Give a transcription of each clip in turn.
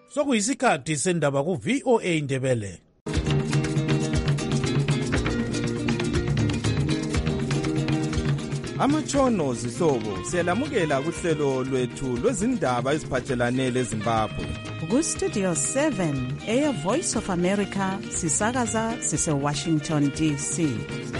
Sokuyisikhathi sendaba ku-VOA Indebele. Amatshono zihlobo siyalamukela kuhlelo lwethu lwezindaba eziphathelane leZimbabwe. Ku-Studio 7 Air Voice of America sisakaza sise-Washington DC.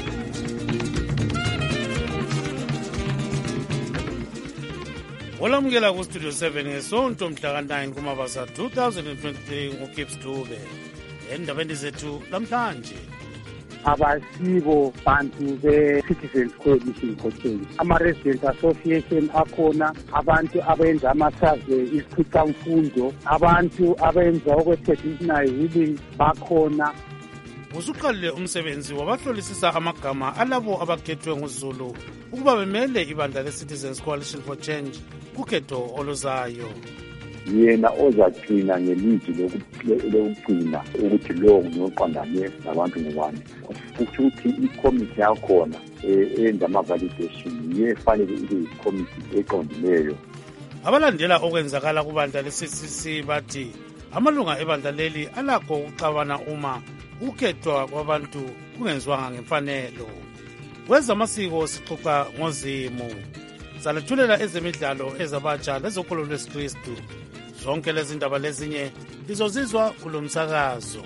Olamukela ku-Studio 7 ngesonto mhla ka-9 kuMabasa 2023 nguGibbs Dube. Endabeni zethu namhlanje. Abasibo bantu be-Citizens Coalition for Change. Ama-Resident Association akhona, abantu abenza ama-survey, izikhwicamfundo, abantu abenza okwe-traditional healing bakhona. Usuqalile umsebenzi wabahlolisisa amagama alabo abakhethwe nguZulu ukuba bemele ibandla le-Citizens Coalition for Change kukhetho oluzayo. Yena ozagcina ngelizwi lokugcina ukuthi lo ngoqondane nabantu ngubani. Futhi ikomiti yakhona eyenza ama-validation yefanele ibe ikomiti eqondileyo. Abalandela okwenzakala kubandla le-CCC bathi amalunga ebandla leli alakho ukuxabana uma ukhethwa kwabantu kungenziwanga ngemfanelo. Kwezamasiko sixoxa ngozimu. Salethulela ezemidlalo ezabatsha lezokholo lwesikristu. Zonke lezi ndaba lezinye lizozizwa kulo msakazo.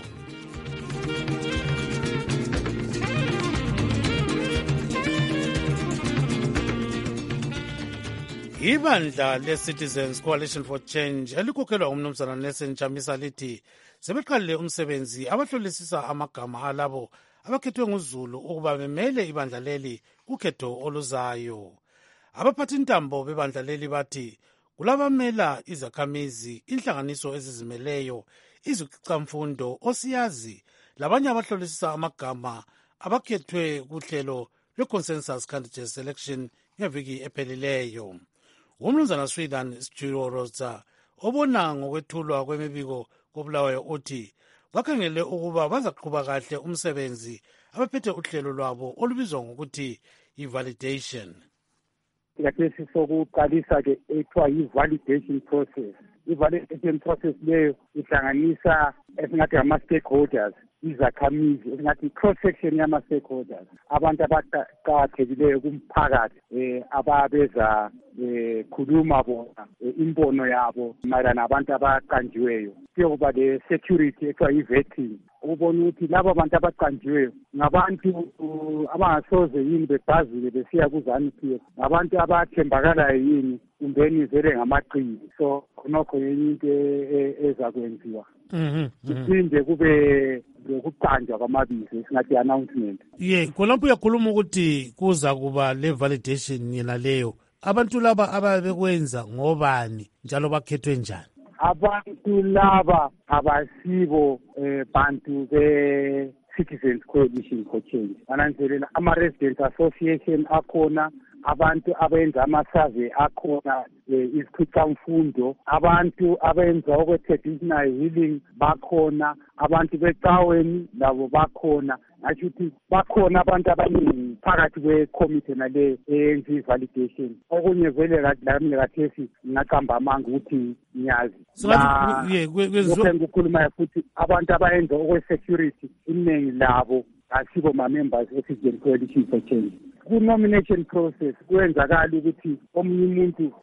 Ibandla le-Citizens Coalition for Change elikhokhelwa umnumzana Nelson Chamisa lithi sebeqalile umsebenzi abahlolisisa amagama alabo abakhethwe nguZulu ukuba bemele ibandla leli kukhetho oluzayo. Abaphathi intambo bebandla leli bathi kulabamela izakhamizi, inhlanganiso ezizimeleyo, izikhwicamfundo, osiyazi labanye abahlolisisa amagama abakhethwe kuhlelo lwe-Consensus Candidate Selection ngeviki ephelileyo. Umnumzana Sweden Schiroza obona ngokwethulwa kwemibiko koBulawayo uthi bakhangele ukuba bazaqhuba kahle umsebenzi abaphethe uhlelo lwabo olubizwa ngokuthi i-validation. Yathesi sokuqalisa ke ethiwa yi-validation process. I-validation process leyo ihlanganisa esingathi ama-stakeholders, izakhamizi, esingathi i-cross-section yama-stakeholders, abantu abaqakathekileyo kumphakathi ababeza khuluma bona imbono yabo mayelana nabantu abaqanjiweyo. Kuyokuba le-security ethiwa yi-vetting, ukubona ukuthi laba bantu abaqanjiweyo ngabantu abangasoze yini bebhazile besiya ku-ZANU-PF, ngabantu abathembakalayo yini kumbeni vele ngamaqili. So khonokho yenye into ezakwenziwa. Kuphinde kube lokuqanjwa kwamabizo esingathi announcement. Khonapho uyakhuluma ukuthi kuza kuba le-validation yena leyo. Abantu laba ababekwenza ngobani njalo bakhethwe njani? Abantu laba abasibo bantu be-Citizens Coalition for Change. Bananzelela ama-Resident Association akhona, abantu abenza ama-survey akhona, izikhwicamfundo, abantu abenza okwe-traditional healing bakhona, abantu becaweni labo bakhona. Ngasho ukuthi bakhona abantu abaningi phakathi kwe-committee nale eyenza i-validation. Okunye vele lami kathesi ngaqamba amanga ukuthi ngiyazi. Lokho engikukhulumayo futhi abantu abayenza okwe-security iningi labo asibo ma-members e-Citizens Coalition for Change. Ku-nomination process kwenzakala ukuthi omunye umuntu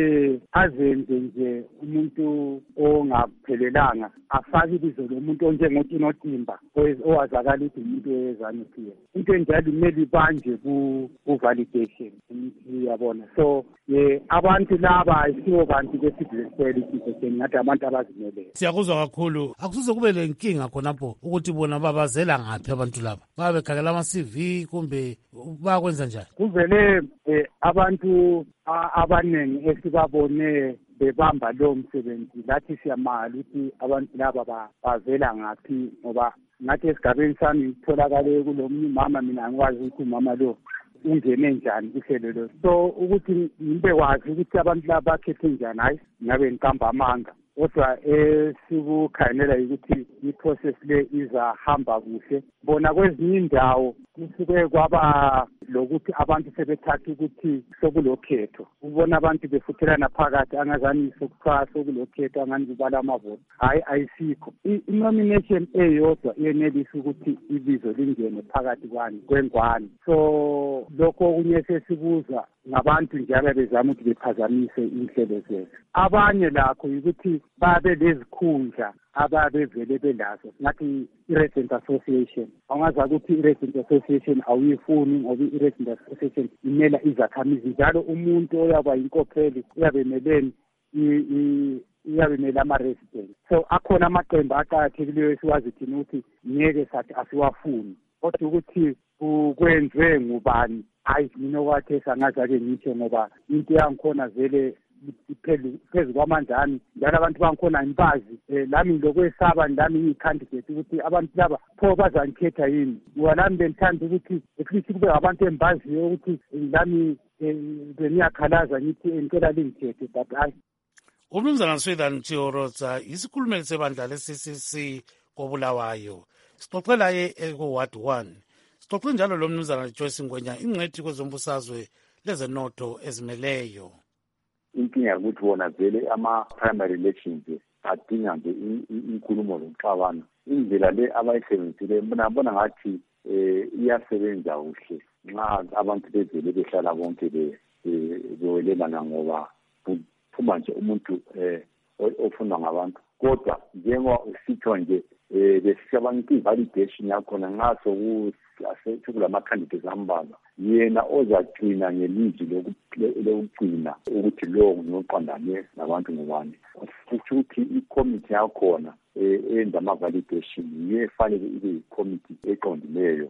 azenze nje umuntu ongaphelelanga afake ibizo lomuntu onjengoTinotimba owazakala ukuthi umuntu we-ZANU-PF. Into enjalo kumele ibanje ku-validation, uyabona. So abantu laba ayisibo bantu be-Citizens Coalition for Change, ngathi abantu abazimeleyo. Siyakuzwa kakhulu. Akusuze kube lenkinga khonapho ukuthi bona babazela ngaphi abantu laba? Babe bekhangela ama-CV kumbe bakwenza njani? Kuvele abantu abaningi esibabone bebamba lo msebenzi lathi siyamala ukuthi abantu laba bavela ngaphi, ngoba ngathi esigabeni sami ngitholakale kulomnye umama, mina ngikwazi ukuthi umama lo ungene njani kuhlelo lo. So ukuthi ngibe kwazi ukuthi abantu laba bakhethe njani, hayi ngabe ngiqamba amanga. Kodwa esikukhanela ukuthi i-process le izahamba kuhle. Bona kwezinye indawo kusuke kwaba lokuthi abantu sebethatha ukuthi sokulokhetho ubona abantu befuthelana phakathi angazani sokuthiwa sokulokhetho angani kubala amavoti hayi ayisikho i-nomination eyodwa iyenelisa ukuthi ibizo lingene phakathi kwengwane so lokho okunye sesibuza ngabantu njalo bezama ukuthi bephazamise inhlelo zethu abanye lakho ukuthi babe lezikhundla ababevele belazo ngathi i-Resident Association angaza ukuthi i-Resident Association awuyifuni ngoba i-Resident Association imela izakhamizi njalo umuntu oyaba inkokheli uyabemeleni iyabemela ama-resident so akhona amaqembu aqakathekileyo esiwazi thina ukuthi ngeke sathi asiwafuni kodwa ukuthi kwenziwe ngubani hayi mina okwathi sangaze-ke ngitsho ngoba into yangikhona vele phezu kwamanjani njalo abantu bangikhona impazi lami lokwesaba lami ngiyi-candidate ukuthi abantu laba pho bazangikhetha yini ngoba lami bengithanda ukuthi efithi kube ngabantu embaziyo ukuthi lami bengiyakhalaza ngithi ngicela lingikhethe but hayi. Umnumzana Swithan Chiorotsa isikhulumeli sebandla le-CCC koBulawayo sixoxela ye ku-Ward 1 sixoxe njalo lo mnumzana Joyce Ngwenya ingcwethi kwezombusazwe lezenotho ezimeleyo. Inkinga ukuthi wona vele ama-primary elections adinga nje inkulumo zomxabano indlela le abayisebenzile bona ngathi iyasebenza kuhle nxa abantu bevele behlala bonke bewelelana ngoba kuphuma nje umuntu ofunwa ngabantu kodwa njengoba usitho nje besicabanga i-validation yakhona nxa sekulama-candidates ambalwa yena ozagcina ngelizwi lokugcina ukuthi lowo ngoqondane nabantu ngubani kusho ukuthi ikomiti yakhona eyenza ama-validation yiyo efanele ibe yikomiti eqondileyo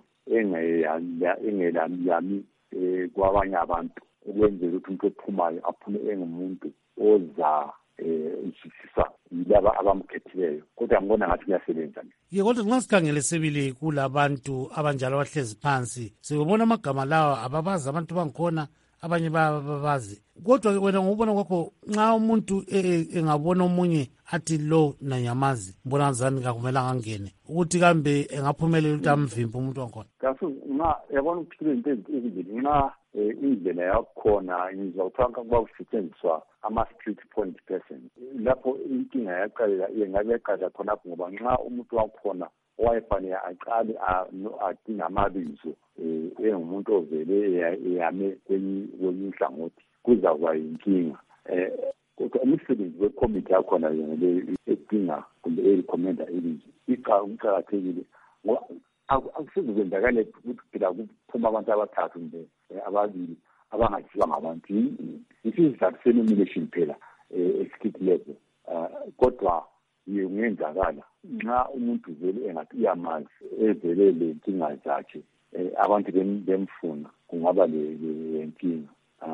engelamyami kwabanye abantu ukwenzela ukuthi umuntu ophumayo aphume engumuntu oza ishisisa yilaba abamkhethileyo kodwa ngibona ngathi kuyasebenza. Kodwa nxa sikhangele sebili kulabantu abanjalo abahlezi phansi sibona amagama lawa ababazi abantu bangikhona abanye babazi kodwa wena ngokubona kwakho nxa umuntu engabona omunye athi lo nanyamazi mbona ngazani kakumelanga angene ukuthi kambe engaphumelela ukuthi amvimbe umuntu wangikhona kaso nxa yabona ukuthi into ezimbili nxa indlela yakhona ngizawuthanga kuba kusetshenziswa ama-street point person lapho inkinga yaqalela yengabe yaqala khonapho ngoba nxa umuntu wakhona owayefanele aqale adinga amabizo engumuntu ovele eyame kwenye nhlangothi kuzakuba yinkinga kodwa umsebenzi wekomiti yakhona yona edinga kumbe erecommenda ilizwi iqakathekile ngoba akusezokwenzakale ukuthi phela kuphuma abantu abathathu kumbe ababili abangathiwa ngabantu isizathu se-nomination phela executive level kodwa kungenzakala nxa umuntu vele engathi uyamazi evele le nkinga zakhe abantu bemfuna kungaba lenkinga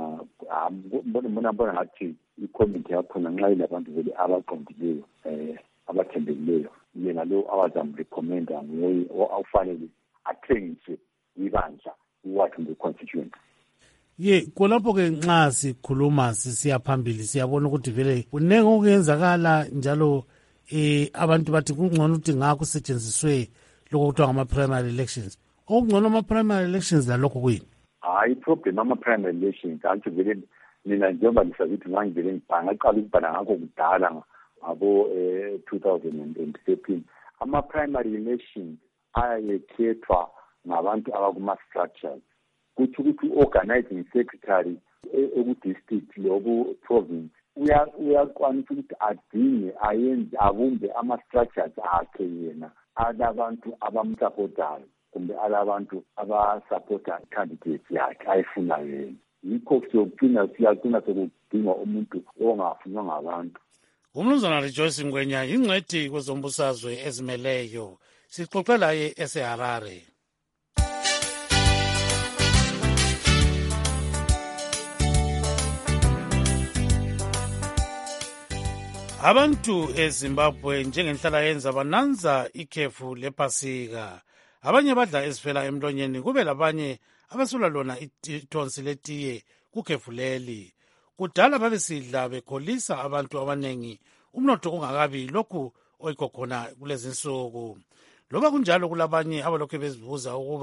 mbona ngathi ikomiti yakhona nxa ilabantu vele abaqondileyo abathembekileyo yena lo awazamrecommenda nguye awufanele athengiswe ibandla iwathu nge-constituent. Khonapho-ke nxa sikhuluma sisiya phambili siyabona ukuthi vele kunenge okuyenzakala njalo abantu bathi kungcono ukuthi nga kusetshenziswe lokho kuthiwa ngama-primary elections okungcono ama-primary elections lalokho kuyini? Hayi problem ama-primary elections antsho vele mina njengoba lisakithi ngangivele ngaqala ukubhala ngakho kudala ngabo 2013 ama-primary elections ayayekhethwa ngabantu abakuma-structures kuthi ukuthi i-organizing secretary eku-district loku-province uyakwanisa ukuthi adinge ayenze abumbe ama-structures akhe yena alabantu abamsapotayo kumbe alabantu abasapota candidate yakhe ayifunayo yena yikho siyagcina sekudingwa umuntu ongafunwa ngabantu. Umnumzana Joyce Ngwenya ingcwethi kwezombusazwe ezimeleyo sixoxe laye eseHarare. Abantu eZimbabwe njengenhlala yenza bananza ikhefu lePasika. Abanye badla ezifela emlonyeni kube labanye abasula lona ithonsi letiye kukhefu leli. Kudala babesidla bekholisa abantu abanengi umnotho ungakabi lokhu oyikho khona kulezi nsuku. Loba kunjalo kulabanye abalokhu bezibuza ukuba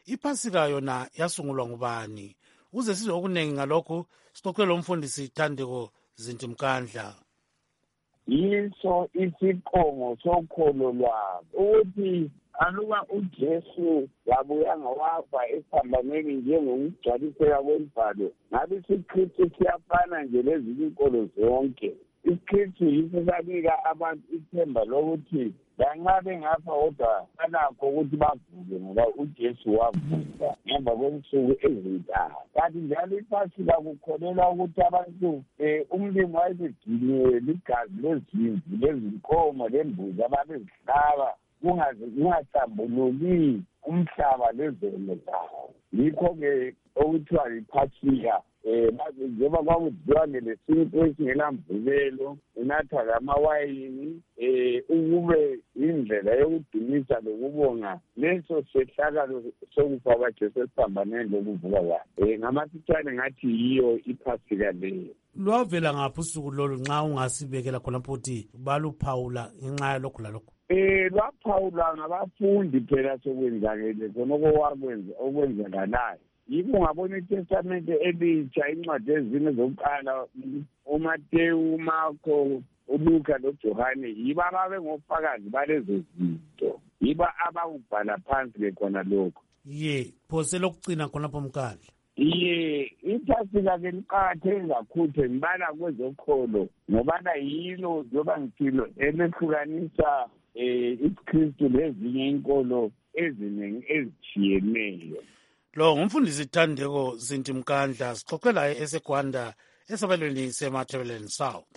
iPhasika yona yasungulwa ngubani? Uze sizwe okuningi ngalokho sixoxele umfundisi Thandeko Zinti Mkandla. Yiso isiqongo sokholo lwabo ukuthi aluba uJesu wabuya ngawafa esiphambanweni njengokugcwaliseka kwemibhalo, ngabe isiKristu siyafana nje lezinye inkolo zonke. IsiKristu yiso sanika abantu ithemba lokuthi lanxa bengafa kodwa banakho ukuthi bavuke ngoba uJesu wavuka ngemva kwensuku ezintathu. Kanti njalo iPhasika kukholelwa ukuthi abantu umlimi wayezigciniwe ligazi lezimvu, lezinkomo, lembuzi ababezihlaba kungahlambululi umhlaba lezono zawo. Yikho-ke okuthiwa yiPhasika. Njengoba kwakudliwa ngelesintu esingelamvubelo, unathwa lamawayini, ukube indlela yokudumisa lokubonga leso sehlakalo sokufa kwaJesu esiphambanweni lokuvuka kwakhe. Ngamafitshane ngathi yiyo iPhasika leyo. Lwavela ngaphi usuku lolu nxa ungasibekela khona futhi baluphawula ngenxa yalokho lalokho? Lwaphawulwa ngabafundi phela sokwenzakele khonoko okwenzakalayo. Yikho ngabona iTestamente elitsha, incwadi ezine zokuqala, uMateyu, uMarko, uLuka loJohane, yibo ababengofakazi balezo zinto, yibo abakubhala phansi bekhona lokho. Phose lokugcina khonapho Mkandla. iPhasika-ke liqakatheke kakhulu ngibala kwezokholo ngobana yilo njengoba ngithilo elehlukanisa isikristu lezinye inkolo eziningi ezitshiyeneyo. Lo ngumfundisi Thandeko Zinti Mkandla, sixoxe laye eseGwanda esabelweni seMatabeleland South.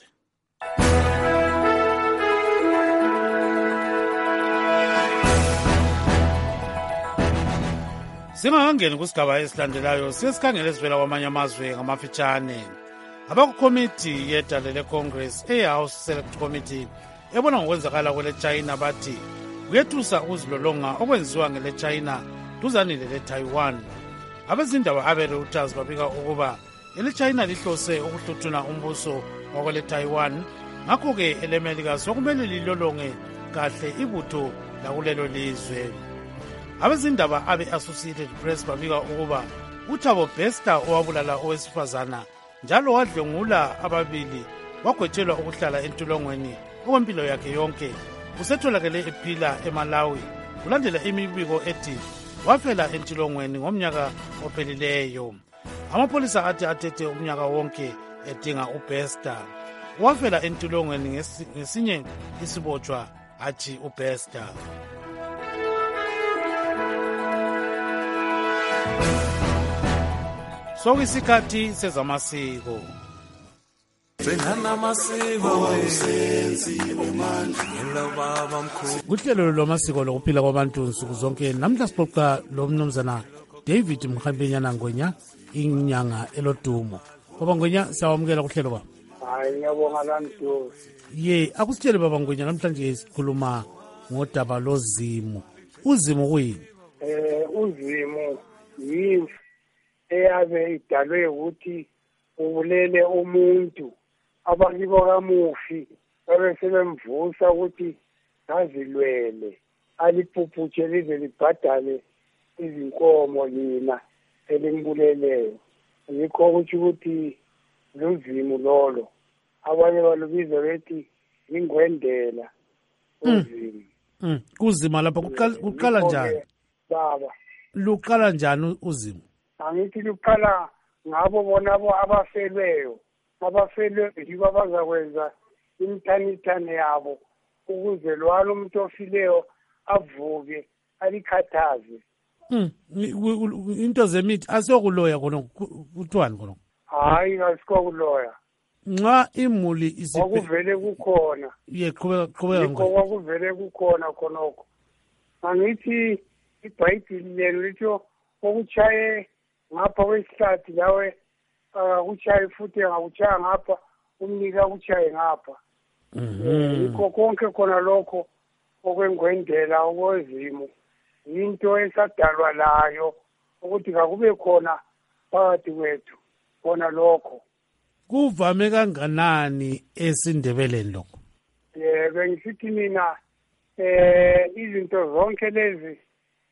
Singakangeni kusigaba esilandelayo sesikhangele esivela kwamanye amazwe ngamafitshane. Abakukomiti yedale leCongress eHouse Select Committee ebona ngokwenzakala kweleChina bathi kuyethusa ukuzilolonga okwenziwa ngeleChina duzane leleTaiwan. Abezindaba abeReuters babika ukuba eleChina lihlose ukuhluthuna umbuso wakweleTaiwan, ngakho-ke eleMelika sokumele lilolonge kahle ibutho lakulelo lizwe. Abezindaba abe-Associated Press babika ukuba uThabo Bester owabulala owesifazana njalo wadlwengula ababili wagwetshelwa ukuhlala entolongweni okwempilo yakhe yonke usetholakele ephila eMalawi kulandela imibiko ethi wafela entolongweni ngomnyaka ophelileyo. Amapolisa athi athethe umnyaka wonke edinga uBester. Wafela entolongweni ngesinye isibotshwa athi uBester. Sokuyisikhathi sezamasiko. Kuhlelo lwamasiko lokuphila kwabantu nsuku zonke namhla sixoxa lo mnumzana David Mkhampenyana Ngwenya, inyanga elodumo. Baba Ngwenya, siyawamukela kuhlelo baba. Hayi, ngiyabonga Nkosi. Akusitshele baba Ngwenya, namhlanje sikhuluma ngodaba lozimo. Uzimo kuyini? Uzimo yimfu eyabe idalwe ukuthi ubulele umuntu. Abakibo kamufi babe sebemvusa ukuthi ngazilwele aliphuphutshe lize libhadale izinkomo lina elimbuleleyo. Yikho ukuthi luzimo lolo abanye balubiza bethi ingwendela uzimo. Kuzima lapha kuqala njani baba? Luqala njani uzimo? Angithi luqala ngabo bona abafelweyo. Abafelwe yibo abazakwenza imithanithane yabo ukuze lwalo umuntu ofileyo avuke alikhathaze. Into zemithi asiyokuloya khona kuthiwani khona? Hayi, asikokuloya. Nxa imuli okuvele kukhona. Qhubeka okuvele kukhona khonokho. Angithi iBhayibheli lelo litho okutshaye ngapha kwesihlathi lawe akutshaye futhi ngakuchaya ngapha umnika akuchaye ngapha. Yikho konke khona lokho okwengwendela okwezimo into esadalwa layo ukuthi kakube khona phakathi kwethu khona lokho. Kuvame kanganani esindebeleni lokho? Bengisithi mina izinto zonke lezi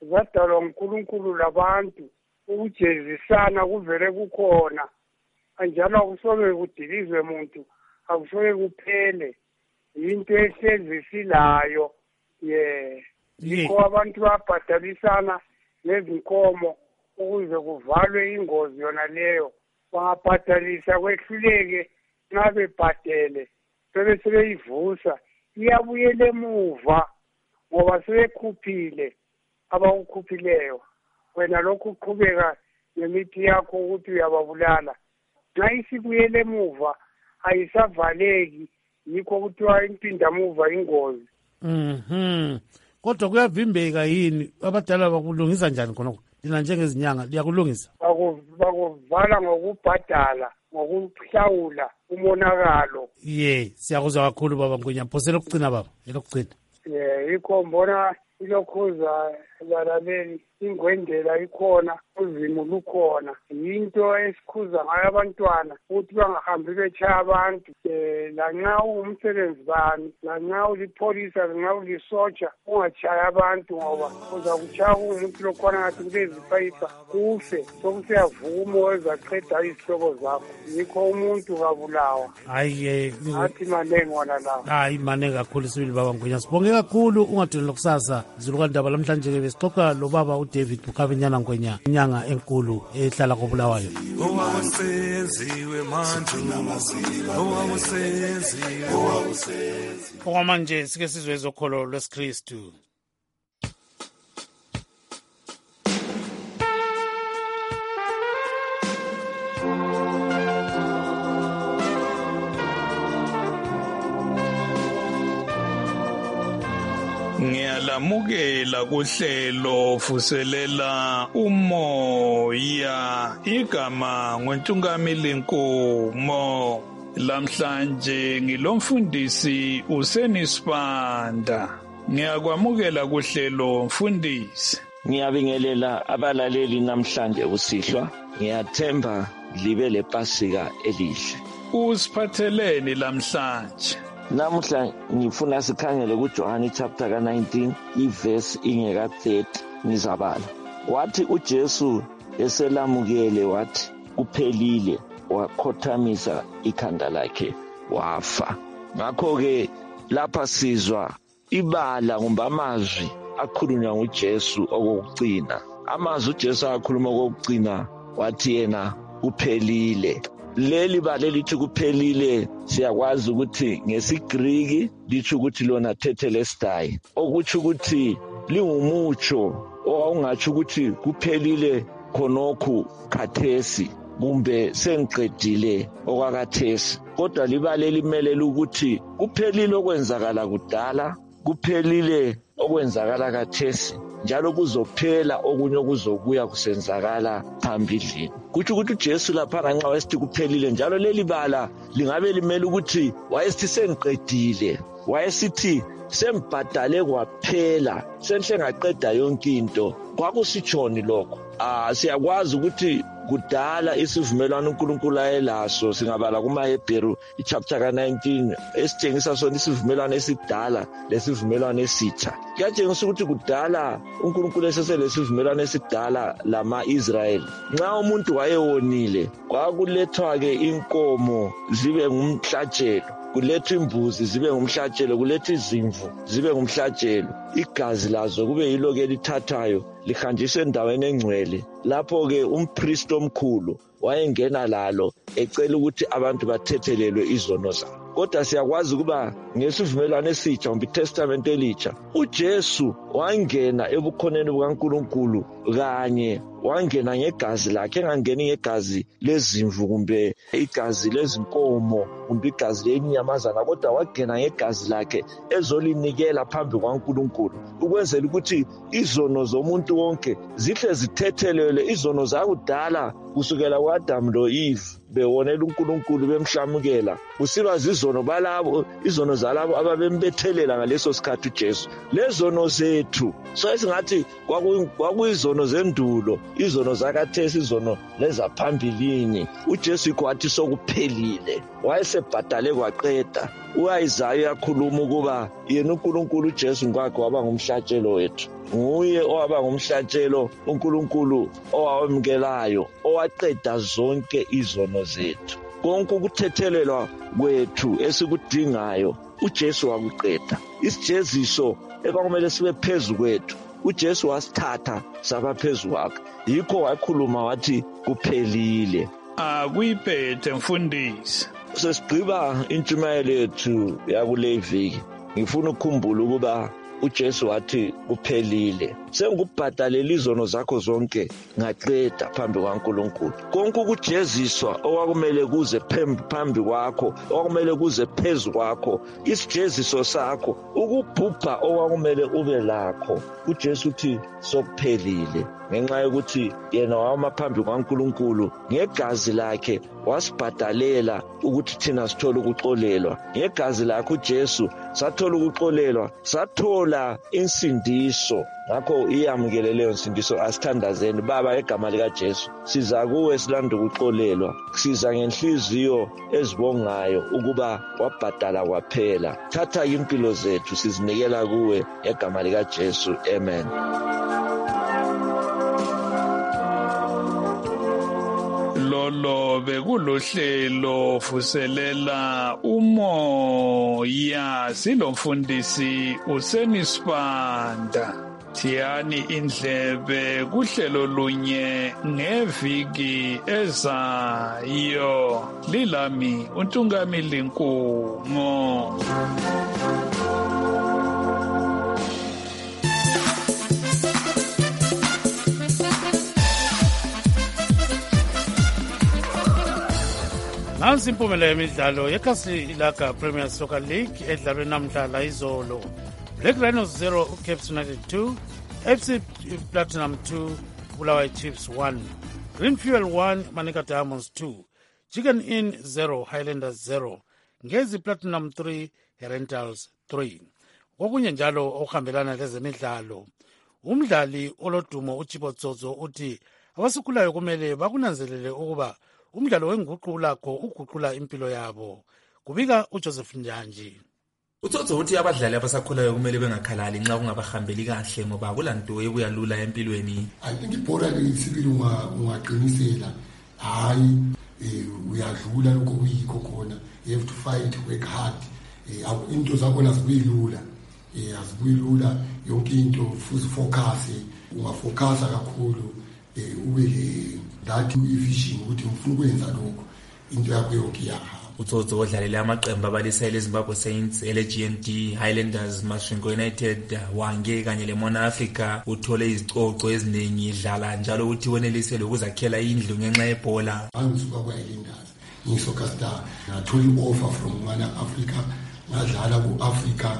zadalwa uNkulunkulu labantu, ukujezisana kuvele kukhona. Anjalo akusoke kudilizwe muntu, akusoke kuphele. Into ehlezi silayo. Yikho abantu babhadalisana nezinkomo ukuze kuvalwe ingozi yona leyo. Bangabhadalisa kwehluleke nxa bebhadele sebeyivusa iyabuyela emuva ngoba sebekhuphile abawukhuphileyo. Wena lokhu uqhubeka nemithi yakho ukuthi uyababulala. Nxa isibuyele emuva ayisavaleki, yikho kuthiwa impindamuva ingozi. Kodwa kuyavimbeka yini? Abadala bakulungisa njani khonokho? Lina njengezinyanga liyakulungisa? Bakuvala ngokubhadala, ngokuhlawula umonakalo. Siyakuzwa kakhulu baba Ngwenya. Phosela ukucina baba, elokugcina. Yikho mbona ilokhuza balaleli ingwendela ikhona, uzimo lukhona. Yinto esikhuza ngayo abantwana ukuthi bangahambi betshaya abantu. Lanxa ungumsebenzi bani, lanxa ulipholisa, lanxa ulisotsha, ungatshaya abantu ngoba uza kutshaya umuntu lokhwana ngathi kulezipayipa kufe sokusiyavuma ozaqeda izihloko zakho. Yikho umuntu kabulawa. Athi manengi wona lawa. Manengi kakhulu sibili baba Ngwenya. Sibonge kakhulu. Ungadinela kusasa Zulukwandaba lamhlanje besixoxa lo baba uDavid Bukhavinyana Ngwenya, inyanga enkulu ehlala koBulawayo. Okwamanje sike sizwe ezokholo lwesiKristu. Ngiyalamukela kuhlelo vuselela umoya, igama nguNtungamili Nkomo. Lamhlanje ngilomfundisi uSenisibanda. Ngiyakwamukela kuhlelo mfundisi. Ngiyabingelela abalaleli namhlanje usihlwa. Ngiyathemba libe lePasika elihle. Usiphatheleni lamhlanje? Namuhla ngifuna sikhangele kuJohane chapter ka-19 iverse ingeka-30 ngizabala. Wathi uJesu eselamukele wathi kuphelile, wakhothamisa ikhanda lakhe wafa. Ngakho-ke lapha sizwa ibala kumbe amazwi akhulunywa nguJesu okokugcina. Amazwi uJesu akhuluma okokugcina wathi yena kuphelile. Leli bale lithi kuphelile siyakwazi ukuthi ngesiGriki lithi ukuthi lona tetelestai, okuthi ukuthi lingumutsho okungathi ukuthi kuphelile khonokhu khathesi kumbe sengiqedile okwakathesi. Kodwa libale limelele ukuthi kuphelile okwenzakala kudala, kuphelile okwenzakala kathesi, njalo kuzophela okunye okuzobuya kusenzakala phambili. Kuthi ukuthi uJesu lapha ngenxa wesithi kuphelile, njalo leli bala lingabe limele ukuthi wayesithi sengiqedile, wayesithi sembhadale kwaphela, senhle ngaqeda yonke into. Kwakusitshoni lokho? Siyakwazi ukuthi kudala isivumelwano uNkulunkulu ayelaso, singabala kumaHebheru ichapter ka-19 esitshengisa sona isivumelwano esidala lesivumelwano esitsha. Kuyatshengisa ukuthi kudala uNkulunkulu eseselesivumelwano esidala lama-Israyeli. Nxa umuntu wayewonile, kwakulethwa-ke inkomo zibe ngumhlatshelo, kulethwa imbuzi zibe ngumhlatshelo, kulethwa izimvu zibe ngumhlatshelo, igazi lazo kube yilo-ke lithathwayo lihanjiswe endaweni engcwele. Lapho-ke umpristi omkhulu wayengena lalo ecela ukuthi abantu bathethelelwe izono zabo. Kodwa siyakwazi ukuba ngesivumelwano esitsha kumbe iTestament elitsha uJesu wangena ebukhoneni bukaNkulunkulu kanye wangena ngegazi lakhe, engangeni ngegazi lezimvu kumbe igazi lezinkomo kumbe igazi lenyamazana, kodwa wangena ngegazi lakhe ezolinikela phambi kwaNkulunkulu ukwenzela ukuthi izono zomuntu wonke zihle zithethelelwe, izono zakudala kusukela kuAdamu lo-Eve bewonela uNkulunkulu bemhlamukela, kusiba izono zalabo ababembethelela ngaleso sikhathi uJesu. Lezono zethu so esingathi kwakuyizono zendulo izono zakathesi izono lezaphambilini. uJesu yikho wathi sokuphelile, wayesebhadale kwaqeda. U-Isaya uyakhuluma ukuba yena uNkulunkulu uJesu ngokwakhe waba ngumhlatshelo wethu, nguye owaba ngumhlatshelo uNkulunkulu owamukelayo, owaqeda zonke izono zethu. Konke ukuthethelelwa kwethu esikudingayo uJesu wakuqeda. Isijeziso ekwakumele sibe phezu kwethu uJesu wasithatha saba phezu kwakhe. Yikho wakhuluma wathi kuphelile. Akuyiphethe mfundisi. Sesigqiba intshumayelo yethu yakule viki, ngifuna ukukhumbula ukuba uJesu wathi kuphelile. Sengubhadalela izono zakho zonke ngaqeda phambi kwaNkulunkulu. Konke ukujeziswa okwakumele kuze phambi kwakho, okwakumele kuze phezu kwakho, isijeziso sakho, ukubhubha okwakumele ube lakho, uJesu uthi sokuphelile. Ngenxa yokuthi yena wama phambi kwaNkulunkulu ngegazi lakhe wasibhadalela ukuthi thina sithole ukuxolelwa. Ngegazi lakhe uJesu sathola ukuxolelwa, sathola insindiso. Ngakho iyamukele leyo nsindiso, asithandazeni. Baba, egama likaJesu siza kuwe silanda ukuxolelwa, siza ngenhliziyo ezibongayo ukuba wabhadala kwaphela. Thatha impilo zethu sizinikela kuwe egama likaJesu, amen. Lolo bekulohlelo vuselela umoya, silomfundisi uSenisibanda. Thiyani indlebe kuhlelo lunye ngeviki ezayo. Lilami uNtungamili Nkumo. Nansi impumela yemidlalo yekhasi ilaka Premier Soccer League edlalwe namhlanje izolo. Black Rhinos 0 Cape United 2, FC Platinum 2 Bulawayo Chiefs 1, Green Fuel 1 Manika Diamonds 2, Chicken Inn 0 Highlanders 0, Ngezi Platinum 3 Herentals 3. Okunye njalo okuhambelana lezemidlalo, umdlali olodumo uChibotsozo uthi abasikhulayo kumele bakunanzelele ukuba umdlalo wenguqu lakho uguqula impilo yabo. Kubika uJoseph Njanji. Utsotso uthi abadlali abasakhulayo kumele bengakhalali nxa kungabahambeli kahle ngoba kulanto ebuya lula empilweni. I think ibhola lesibili ungaqinisela hayi uyadlula lokho kuyikho khona. You have to fight, work hard. Into zakho azibuyilula. Azibuyilula yonke into futhi focus, ungafocusa kakhulu ube that vision ukuthi ufuna ukwenza lokho into yakho yonke yaha. Utsotso odlalela amaqembu abalisele eZimbabwe Saints, LGND, Highlanders, Masvingo United, Wange kanye leMona Africa uthole izicoco eziningi idlala njalo uthi wenelisele ukuzakhela indlu ngenxa yebhola. Angisuka kwaHighlanders, ngisoccer star, ngathola offer from Mana Africa, ngadlala ku-Africa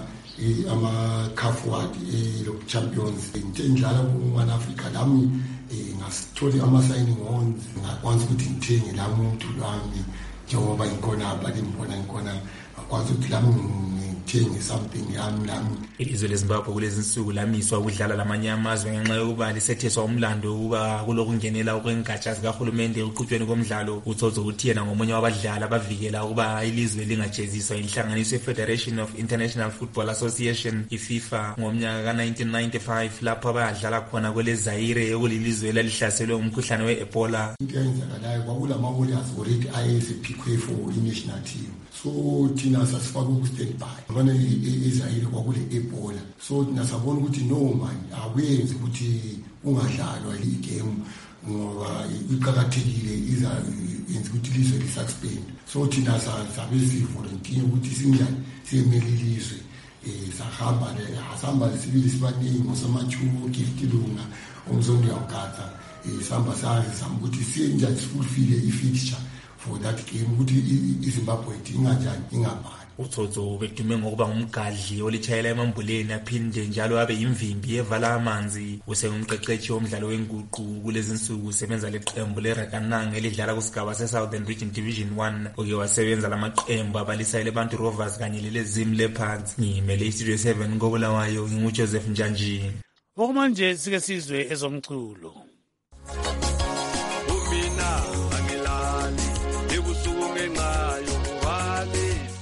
ama-CAF World Champions. Ngidlala ku-Mana Africa lami ngasithola ama-signing on, ngakwanza ukuthi ngithenge lami umuntu lwami njengoba ngikhona apha limbona ngikhona akwazi ukuthi lami ngithenge something yami lami. Ilizwe leZimbabwe kulezi insuku lamiswa ukudlala lamanye amazwe ngenxa yokuba lisetheswa umlando ukuba kulokungenela okwengatsha zikahulumende eqhutshweni komdlalo. Utsotso uthi yena ngomunye wabadlali abavikela ukuba ilizwe lingajeziswa inhlanganiso ye-Federation of International Football Association iFIFA ngomnyaka ka-1995 lapho abadlala khona kwele Zaire ekulilizwe elalihlaselwe umkhuhlane we-Ebola. Into eyenzakalayo kwakulama-warriors already ayesephikwe for i-national team, so thina sasifake ku-standby abana eZaire kwakule Ebola, so thina sabona ukuthi no man akuyenzi ukuthi ungadlalwa igame ngoba iqakathekile yenza ukuthi ilizwe lisuspend. So thina sabe sivolunteer ukuthi sinjani siyemele ilizwe, sahamba sibili sibaningi ngosama-2 gift lunga umzondo yawugada, sihamba sazama ukuthi siyenjani sifulfile i-fixture for that game ukuthi iZimbabwe inganjani ingabhali. Utsotso bedume ngokuba ngumgadli olitshayela emambuleni aphinde njalo abe yimvimbi evala amanzi. Usengumqeqeshi womdlalo wenguqu kulezi insuku usebenza leqembu leRakanang elidlala kusigaba seSouthern Region Division 1. Oke wasebenza lamaqembu abalisayele Bantu Rovers kanye lelezim Leopards. Ngimele iStudio 7 ngobulawayo nginguJoseph Njanji. Okumanje sike sizwe ezomculo.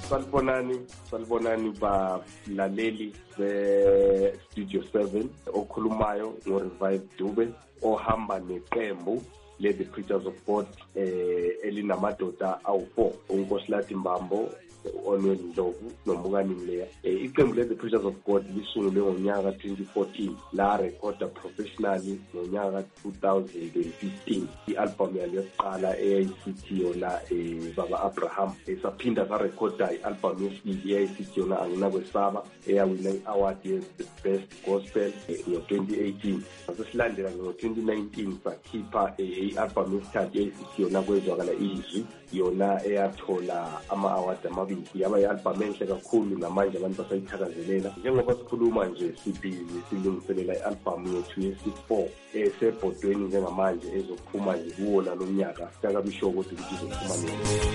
Salibonani balaleli be-Studio 7 okhulumayo ngo-Revive Dube ohamba neqembu le-The Preachers of God elinamadoda awu-4 uNkosilathi Mbambo, Onweli Ndlovu noMbukani Mleya. Iqembu le-The Preachers of God lisungulwe ngonyaka 2014 la recorda professionally ngonyaka 2015. I-album yalo yokuqala eyayisithi yona Baba Abraham, esaphinda sarecorda i-album yesibili eyayisithi yona Anginakwesaba eyawina i-award ye-Best Gospel ngo-2018. Sasilandela ngo-2019 sakhipha i-album yesithathu eyayisithi yona Kwezwakala Izwi, yona eyathola ama-award amabili. Yaba i-album enhle kakhulu namanje abantu basayithakazelela. Njengoba sikhuluma nje silungiselela i-album yethu yesi-4 esebhodweni njengamanje ezophuma nje kuwona lo nyaka. Sikakabisho ukuthi izophuma nini.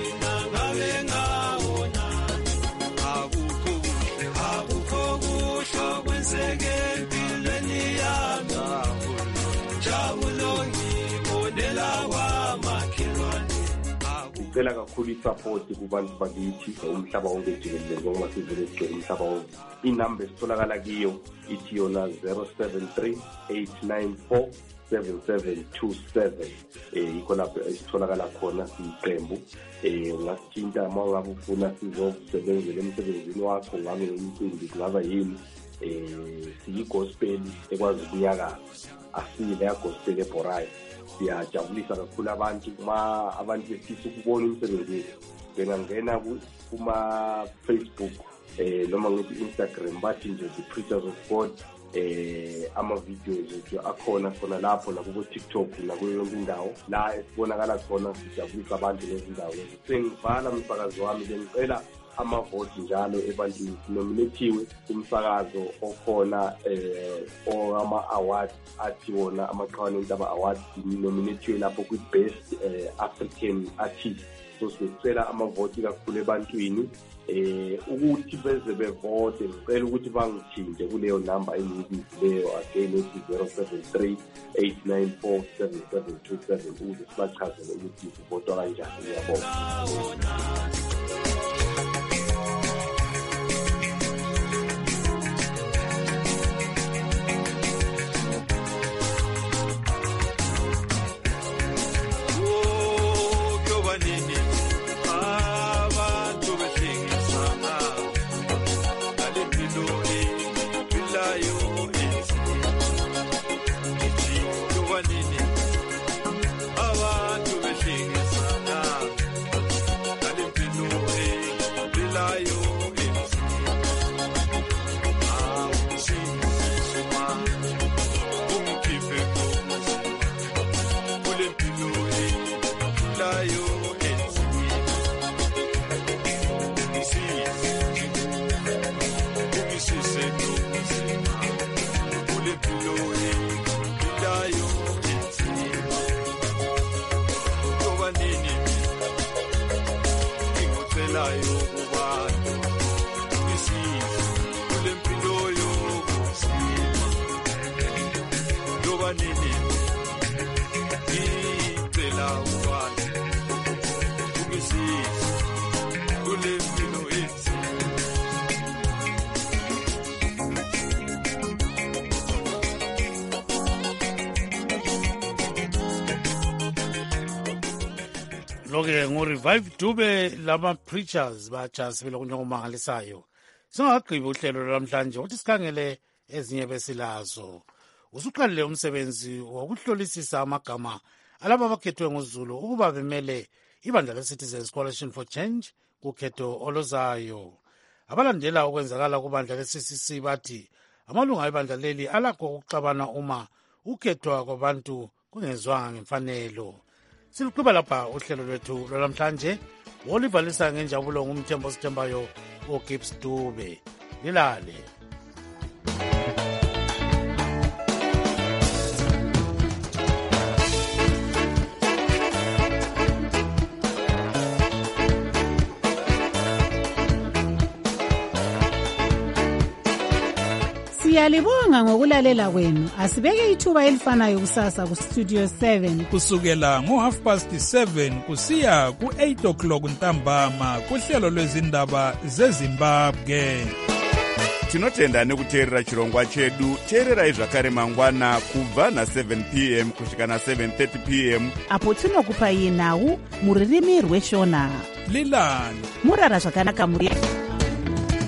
Akukho kuhle kwenzeke empilweni yami. Jabulo ngibonela kwamakhelwane. Ngicela kakhulu i-support kubantu bakithi umhlaba wonke jikelele ngoba sivele sigcwele umhlaba wonke. Inamba esitholakala kiyo ithi yona 073-894-7727. Yikho lapho esitholakala khona siyiqembu. Ungasithinta uma ngabe ufuna sizosebenzela emsebenzini wakho, ngabe umcimbi kungaba yini. Siyi-gospel ekwazi ukunyakaza, asile ya-gospel ebhorayo. Siyajabulisa kakhulu abantu uma abantu befisa ukubona umsebenzi wethu. Bengangena kuma-Facebook noma ngithi Instagram bathi nje The Preachers of God. Ama-videos ethu akhona khona lapho nakubo-TikTok nakuyo yonke indawo la esibonakala khona. Sijabulisa abantu nezindawo. Sengivala umsakazo wami bengicela amavoti njalo ebantwini. Sinominathiwe kumsakazo okhona ama-awards athi wona amaqhawane entaba awards. Nominathiwe lapho kwi-Best African Artist. So sicela amavoti kakhulu ebantwini ukuthi beze bevote. Ngicela ukuthi bangithinje kuleyo namba engiyibizileyo again ethi 073-894-7727 ukuze sibachazele ukuthi sivotwa kanjani. Ngiyabonga. Loke ngo-Revive Dube lama-preachers bajazibela kunjengomangalisayo. Singagqibi uhlelo lwamhlanje ukuthi sikhangele ezinye besilazo. Usuqalile umsebenzi wokuhlolisisa amagama alabo abakhethwe nguZulu ukuba bemele ibandla le-Citizens Coalition for Change kukhetho oluzayo. Abalandela ukwenzakala kubandla le-CCC bathi amalunga ebandla leli alakho ukuxabana uma ukhethwa kwabantu kungezwanga ngemfanelo. Siluqhuba lapha uhlelo lwethu lwalamhlanje. Wolivalisa ngenjabulo ngumthembo sithembayo uGibbs Dube. Lilale. Siyalibonga ngokulalela kwenu. Asibeke ithuba elifanayo kusasa ku Studio 7 kusukela ngo7:30 kusiya ku8 o'clock ntambama kuhlelo lwezindaba zeZimbabwe. Tinotenda nekuteerera chirongwa chedu. Teererai zvakare mangwana kubva na7 p.m. kusvika na7:30 p.m. apo tinokupai nhau muririmi rweshona. Lilani murara zvakanaka muri